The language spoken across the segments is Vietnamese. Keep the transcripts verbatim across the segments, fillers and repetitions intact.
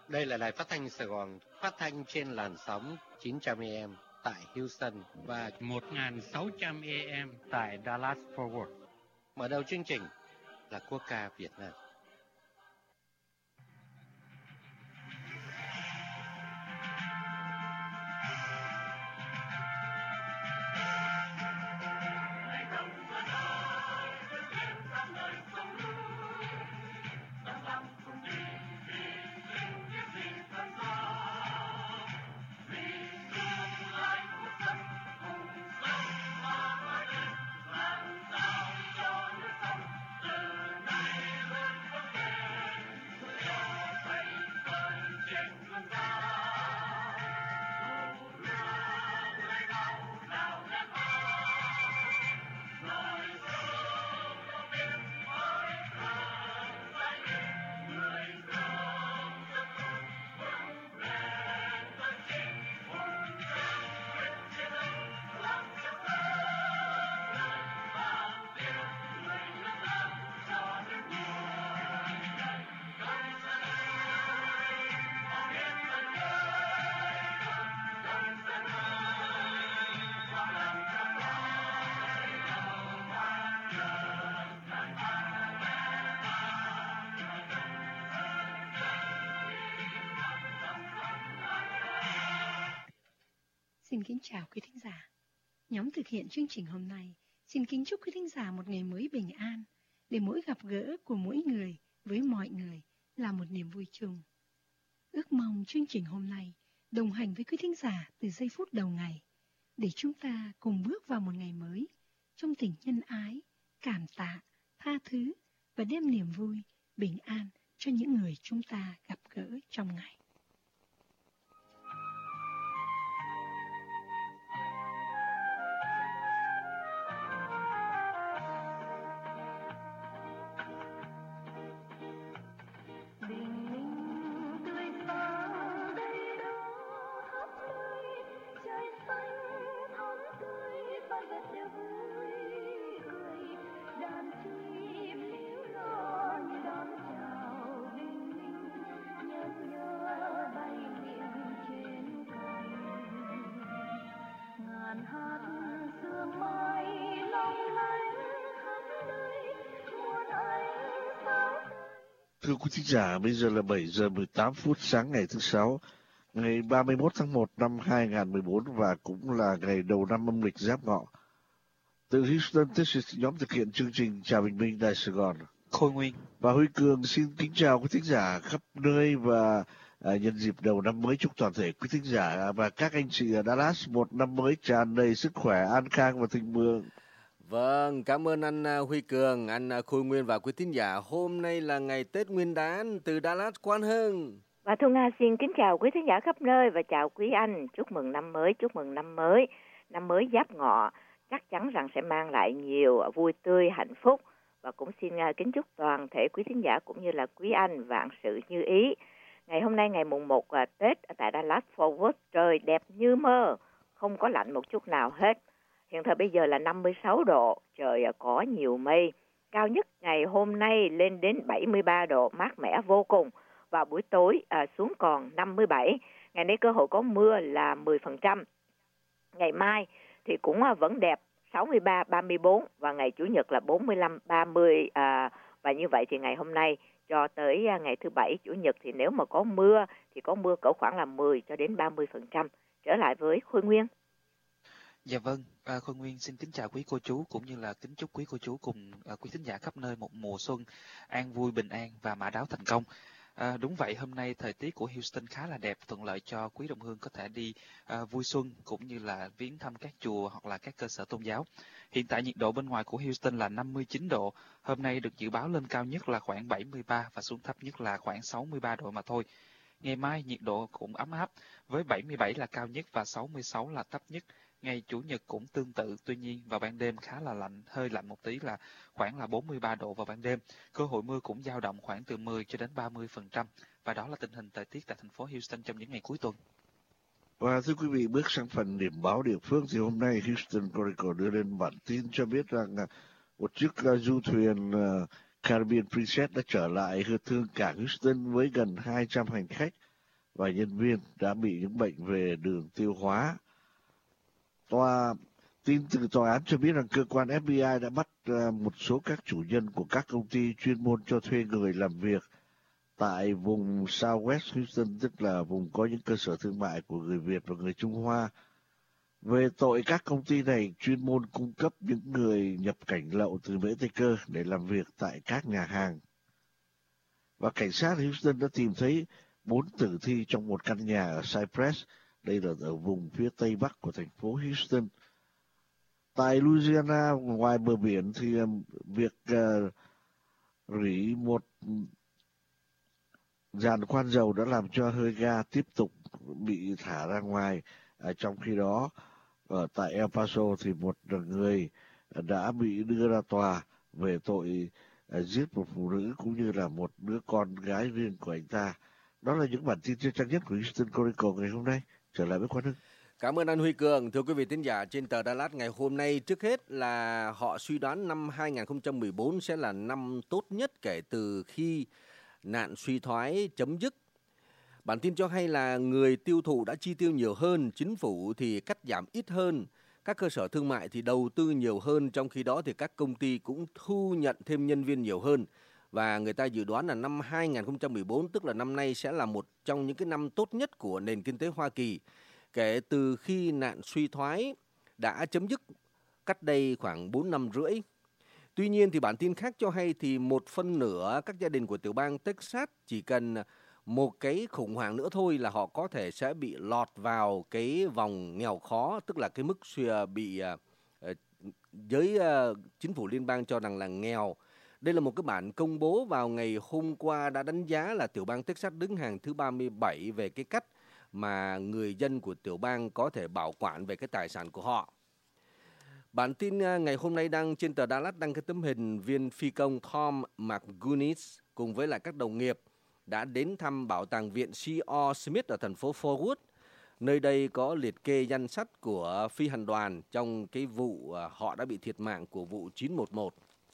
Đây là đài phát thanh Sài Gòn, phát thanh trên làn sóng chín trăm A M tại Houston và một nghìn sáu trăm A M tại Dallas Fort Worth. Mở đầu chương trình là quốc ca Việt Nam. Xin kính chào quý thính giả. Nhóm thực hiện chương trình hôm nay xin kính chúc quý thính giả một ngày mới bình an, để mỗi gặp gỡ của mỗi người với mọi người là một niềm vui chung. Ước mong chương trình hôm nay đồng hành với quý thính giả từ giây phút đầu ngày, để chúng ta cùng bước vào một ngày mới trong tình nhân ái, cảm tạ, tha thứ và đem niềm vui, bình an cho những người chúng ta gặp gỡ trong ngày. Thưa quý thính giả, bây giờ là bảy giờ mười tám phút sáng ngày thứ Sáu, ngày ba mươi mốt tháng một năm hai nghìn không trăm mười bốn và cũng là ngày đầu năm âm lịch Giáp Ngọ. Từ Houston, Texas, nhóm thực hiện chương trình Chào Bình Minh Đài Sài Gòn, Khôi Nguyên và Huy Cường xin kính chào quý thính giả khắp nơi và à, nhân dịp đầu năm mới chúc toàn thể quý thính giả và các anh chị ở Dallas một năm mới tràn đầy sức khỏe, an khang và thịnh vượng. Vâng, cảm ơn anh Huy Cường, anh Khôi Nguyên và quý thính giả. Hôm nay là ngày Tết Nguyên đán từ Dallas, Quan Hưng. Và Thu Nga xin kính chào quý thính giả khắp nơi và chào quý anh. Chúc mừng năm mới, chúc mừng năm mới. Năm mới Giáp Ngọ chắc chắn rằng sẽ mang lại nhiều vui tươi, hạnh phúc. Và cũng xin kính chúc toàn thể quý thính giả cũng như là quý anh vạn sự như ý. Ngày hôm nay ngày mùng một Tết tại Dallas Fort Worth, trời đẹp như mơ, không có lạnh một chút nào hết. Hiện thời bây giờ là năm mươi sáu độ, trời có nhiều mây. Cao nhất ngày hôm nay lên đến bảy mươi ba độ, mát mẻ vô cùng. Vào buổi tối à, xuống còn năm mươi bảy. Ngày nay cơ hội có mưa là mười phần trăm. Ngày mai thì cũng à, vẫn đẹp, sáu mươi ba, ba mươi bốn. Và ngày Chủ nhật là bốn mươi lăm, ba mươi. À, và như vậy thì ngày hôm nay cho tới à, ngày thứ Bảy, Chủ nhật thì nếu mà có mưa thì có mưa cỡ khoảng là mười cho đến ba mươi phần trăm. Trở lại với Khôi Nguyên. Dạ vâng, à, Khôi Nguyên xin kính chào quý cô chú cũng như là kính chúc quý cô chú cùng à, quý thính giả khắp nơi một mùa xuân an vui, bình an và mã đáo thành công. À, đúng vậy, hôm nay thời tiết của Houston khá là đẹp, thuận lợi cho quý đồng hương có thể đi à, vui xuân cũng như là viếng thăm các chùa hoặc là các cơ sở tôn giáo. Hiện tại nhiệt độ bên ngoài của Houston là năm mươi chín độ, hôm nay được dự báo lên cao nhất là khoảng bảy mươi ba và xuống thấp nhất là khoảng sáu mươi ba độ mà thôi. Ngày mai nhiệt độ cũng ấm áp, với bảy mươi bảy là cao nhất và sáu mươi sáu là thấp nhất. Ngày Chủ nhật cũng tương tự, tuy nhiên vào ban đêm khá là lạnh, hơi lạnh một tí là khoảng là bốn mươi ba độ vào ban đêm. Cơ hội mưa cũng dao động khoảng từ mười cho đến ba mươi phần trăm. Và đó là tình hình thời tiết tại thành phố Houston trong những ngày cuối tuần. Và thưa quý vị, bước sang phần điểm báo địa phương thì hôm nay Houston Chronicle đưa lên bản tin cho biết rằng một chiếc du thuyền Caribbean Princess đã trở lại thương cảng Houston với gần hai trăm hành khách và nhân viên đã bị những bệnh về đường tiêu hóa. Tòa tin từ tòa án cho biết rằng cơ quan ép bê i đã bắt một số các chủ nhân của các công ty chuyên môn cho thuê người làm việc tại vùng Southwest Houston, tức là vùng có những cơ sở thương mại của người Việt và người Trung Hoa, về tội các công ty này chuyên môn cung cấp những người nhập cảnh lậu từ Mỹ Tây Cơ để làm việc tại các nhà hàng. Và cảnh sát Houston đã tìm thấy bốn tử thi trong một căn nhà ở Cypress, đây là ở vùng phía tây bắc của thành phố Houston. Tại Louisiana, ngoài bờ biển thì việc uh, rỉ một giàn khoan dầu đã làm cho hơi ga tiếp tục bị thả ra ngoài. À, trong khi đó, ở tại El Paso thì một người đã bị đưa ra tòa về tội uh, giết một phụ nữ cũng như là một đứa con gái riêng của anh ta. Đó là những bản tin trên trang nhất của Houston Chronicle ngày hôm nay. Trở lại với Quang Hưng. Cảm ơn anh Huy Cường. Thưa quý vị thính giả, trên tờ Dallas ngày hôm nay, trước hết là họ suy đoán năm hai không một bốn sẽ là năm tốt nhất kể từ khi nạn suy thoái chấm dứt. Bản tin cho hay là người tiêu thụ đã chi tiêu nhiều hơn, chính phủ thì cắt giảm ít hơn, các cơ sở thương mại thì đầu tư nhiều hơn, trong khi đó thì các công ty cũng thu nhận thêm nhân viên nhiều hơn. Và người ta dự đoán là năm hai không một bốn, tức là năm nay sẽ là một trong những cái năm tốt nhất của nền kinh tế Hoa Kỳ, kể từ khi nạn suy thoái đã chấm dứt cách đây khoảng bốn năm rưỡi. Tuy nhiên thì bản tin khác cho hay thì một phân nửa các gia đình của tiểu bang Texas chỉ cần một cái khủng hoảng nữa thôi là họ có thể sẽ bị lọt vào cái vòng nghèo khó, tức là cái mức suy bị uh, giới uh, chính phủ liên bang cho rằng là nghèo. Đây là một cái bản công bố vào ngày hôm qua đã đánh giá là tiểu bang Texas đứng hàng thứ ba mươi bảy về cái cách mà người dân của tiểu bang có thể bảo quản về cái tài sản của họ. Bản tin ngày hôm nay đăng trên tờ Dallas đăng cái tấm hình viên phi công Tom McGuinness cùng với lại các đồng nghiệp đã đến thăm bảo tàng viện C O Smith ở thành phố Fort Worth. Nơi đây có liệt kê danh sách của phi hành đoàn trong cái vụ họ đã bị thiệt mạng của vụ chín một một.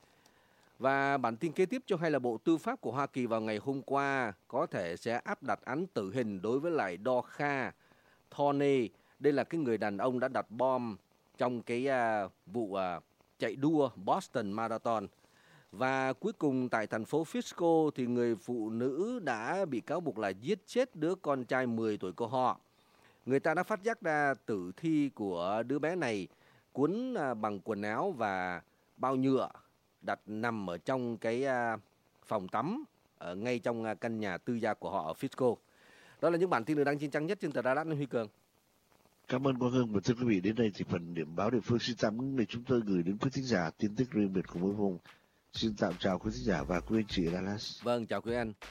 Và bản tin kế tiếp cho hay là Bộ Tư pháp của Hoa Kỳ vào ngày hôm qua có thể sẽ áp đặt án tử hình đối với lại Dorcas Thorney. Đây là cái người đàn ông đã đặt bom trong cái uh, vụ uh, chạy đua Boston Marathon. Và cuối cùng tại thành phố Frisco thì người phụ nữ đã bị cáo buộc là giết chết đứa con trai mười tuổi của họ. Người ta đã phát giác ra tử thi của đứa bé này cuốn uh, bằng quần áo và bao nhựa, đặt nằm ở trong cái uh, phòng tắm ở ngay trong uh, căn nhà tư gia của họ ở Frisco. Đó là những bản tin được đăng trên trang nhất trên tờ Dallas Huy Cường. Cảm ơn Quang Hưng và thưa quý vị, đến đây thì phần điểm báo địa phương xin tạm ngưng để chúng tôi gửi đến quý thính giả tin tức riêng biệt của mỗi vùng. Xin tạm chào quý thính giả và quý anh chị ở Dallas. Vâng, chào quý anh.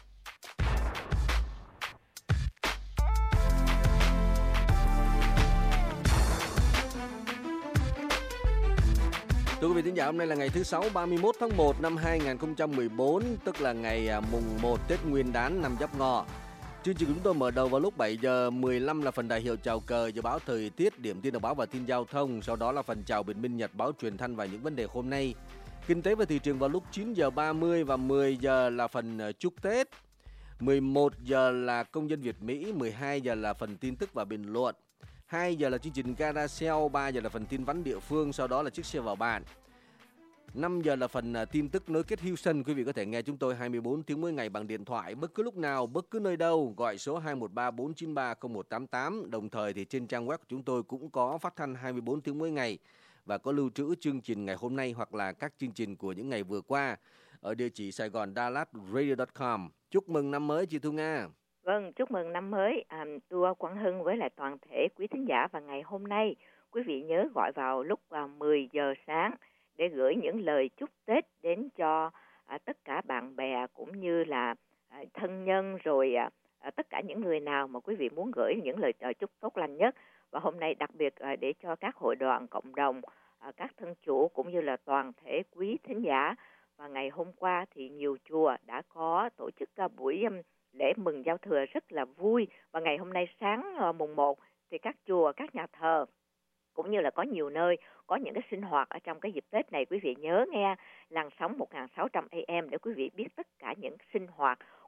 Thưa quý vị thính giả, hôm nay là ngày thứ Sáu ba mươi mốt tháng một năm hai không một bốn, tức là ngày mùng một Tết Nguyên đán năm Giáp Ngọ. Chương trình của chúng tôi mở đầu vào lúc bảy giờ mười lăm là phần đại hiệu chào cờ, dự báo thời tiết, điểm tin đọc báo và tin giao thông. Sau đó là phần chào bình minh nhật báo truyền thanh và những vấn đề hôm nay. Kinh tế và thị trường vào lúc chín giờ ba mươi và mười giờ là phần chúc Tết. mười một giờ là công dân Việt Mỹ, mười hai giờ là phần tin tức và bình luận. hai giờ là chương trình Carousel, ba giờ là phần tin vắn địa phương, sau đó là chiếc xe vào bàn. năm giờ là phần tin tức nối kết Houston. Quý vị có thể nghe chúng tôi hai mươi bốn tiếng mỗi ngày bằng điện thoại bất cứ lúc nào, bất cứ nơi đâu, gọi số hai một ba bốn chín ba không một tám tám. Đồng thời thì trên trang web của chúng tôi cũng có phát thanh hai mươi bốn tiếng mỗi ngày và có lưu trữ chương trình ngày hôm nay hoặc là các chương trình của những ngày vừa qua ở địa chỉ Sài Gòn Dallas Radio chấm com. Chúc mừng năm mới chị Thu Nga. Vâng, chúc mừng năm mới à, tôi Quang Hưng với lại toàn thể quý thính giả. Và ngày hôm nay quý vị nhớ gọi vào lúc à, mười giờ sáng để gửi những lời chúc Tết đến cho à, tất cả bạn bè cũng như là à, thân nhân, rồi à, tất cả những người nào mà quý vị muốn gửi những lời à, chúc tốt lành nhất. Và hôm nay đặc biệt à, để cho các hội đoàn cộng đồng, à, các thân chủ cũng như là toàn thể quý thính giả. Và ngày hôm qua thì nhiều chùa đã có tổ chức à, buổi um, lễ mừng giao thừa rất là vui. Và ngày hôm nay sáng à, mùng một thì các chùa, các nhà thờ cũng như là có nhiều nơi có những cái sinh hoạt ở trong cái dịp Tết này. Quý vị nhớ nghe làn sóng một nghìn sáu trăm A M để quý vị biết tất cả những sinh hoạt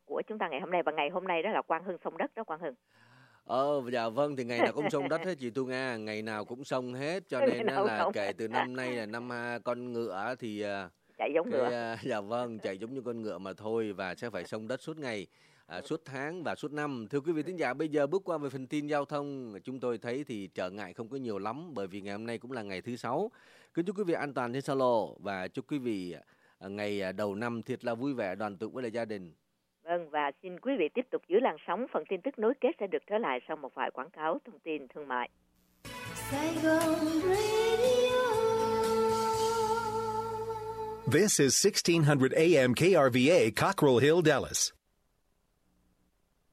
của chúng ta ngày hôm nay, và ngày hôm nay đó là Quang Hưng xông đất đó Quang Hưng. Ờ, dạ vâng, thì ngày nào cũng xông đất hết chị Tu Nga, ngày nào cũng xông hết, cho nên đó là kể từ năm nay là năm con ngựa thì chạy giống cái, ngựa. Dạ vâng, chạy giống như con ngựa mà thôi, và sẽ phải xông đất suốt ngày, à, suốt tháng và suốt năm. Thưa quý vị thính giả, bây giờ bước qua về phần tin giao thông, chúng tôi thấy thì trở ngại không có nhiều lắm, bởi vì ngày hôm nay cũng là ngày thứ sáu. Kính chúc quý vị an toàn trên xa lộ, và chúc quý vị ngày đầu năm thiệt là vui vẻ, đoàn tụ với lại gia đình. Vâng, và xin quý vị tiếp tục giữ làn sóng. Phần tin tức nối kết sẽ được trở lại sau một vài quảng cáo thông tin thương mại. This is sixteen hundred A M K R V A, Cockrell Hill, Dallas.